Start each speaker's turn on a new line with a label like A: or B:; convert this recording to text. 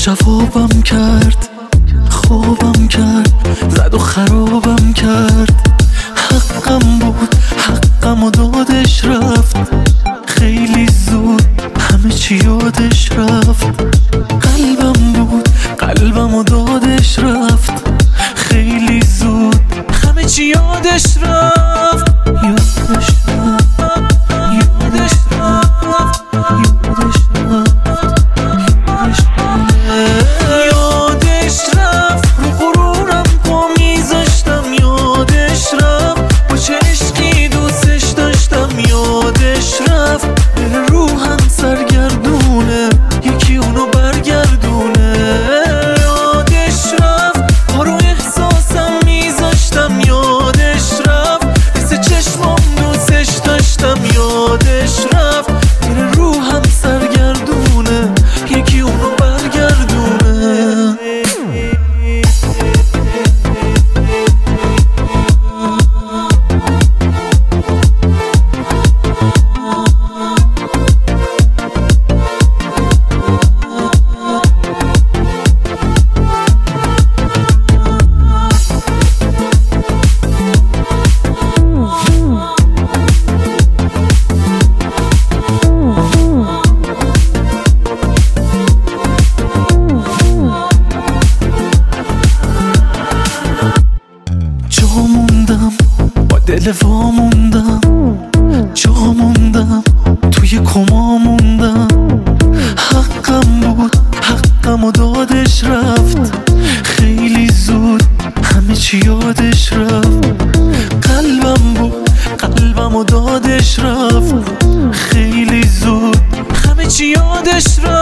A: جوابم کرد، خوابم کرد، زد و خرابم کرد. حقم بود، حقم و دادش رفت خیلی زود، همه چی یادش رفت. قلبم بود، قلبم و دادش رفت خیلی زود، همه چی یادش رفت. یادش رفت، یادش رفت، یادش رفت، یادش رفت. رو غرورم پا میذاشتم، یادش رفت. با چه عشقی دوستش داشتم، یادش رفت. دل روحم سرگردونه، یکی اونو برگردونه. یادش رفت. پا رو احساسم میذاشتم، یادش رفت. مثل چشمام دوستش داشتم، یادش رفت. دل روحم سرگردونه، یکی اونو برگردونه. دل واموندم، جا موندم، توی کما موندم. حقم بود، حقم و دادش رفت خیلی زود، همه چی یادش رفت. قلبم بود، قلبم و دادش رفت خیلی زود، همه چی یادش رفت.